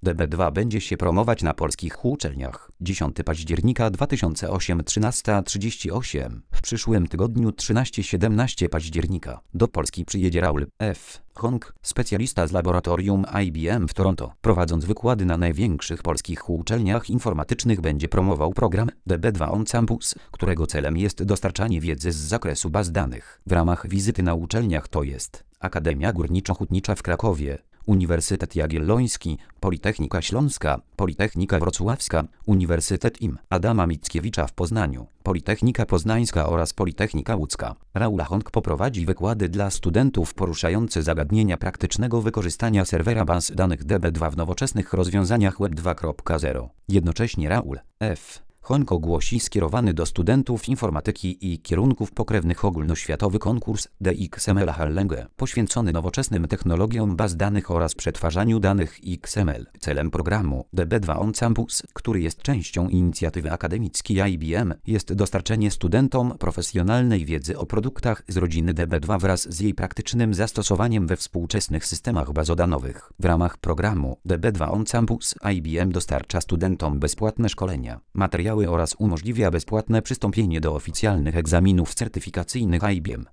DB2 będzie się promować na polskich uczelniach. 10 października 2008 13:38. W przyszłym tygodniu 13-17 października do Polski przyjedzie Raoul F. Hong, specjalista z laboratorium IBM w Toronto. Prowadząc wykłady na największych polskich uczelniach informatycznych, będzie promował program DB2 On Campus, którego celem jest dostarczanie wiedzy z zakresu baz danych. W ramach wizyty na uczelniach to jest Akademia Górniczo-Hutnicza w Krakowie, Uniwersytet Jagielloński, Politechnika Śląska, Politechnika Wrocławska, Uniwersytet im. Adama Mickiewicza w Poznaniu, Politechnika Poznańska oraz Politechnika Łódzka. Raoul Hong poprowadzi wykłady dla studentów poruszające zagadnienia praktycznego wykorzystania serwera baz danych DB2 w nowoczesnych rozwiązaniach Web 2.0. Jednocześnie Raoul F. Hong ogłosi skierowany do studentów informatyki i kierunków pokrewnych ogólnoświatowy konkurs DXML Challenge, poświęcony nowoczesnym technologiom baz danych oraz przetwarzaniu danych XML. Celem programu DB2 On Campus, który jest częścią inicjatywy akademickiej IBM, jest dostarczenie studentom profesjonalnej wiedzy o produktach z rodziny DB2 wraz z jej praktycznym zastosowaniem we współczesnych systemach bazodanowych. W ramach programu DB2 On Campus IBM dostarcza studentom bezpłatne szkolenia, materiały oraz umożliwia bezpłatne przystąpienie do oficjalnych egzaminów certyfikacyjnych IBM.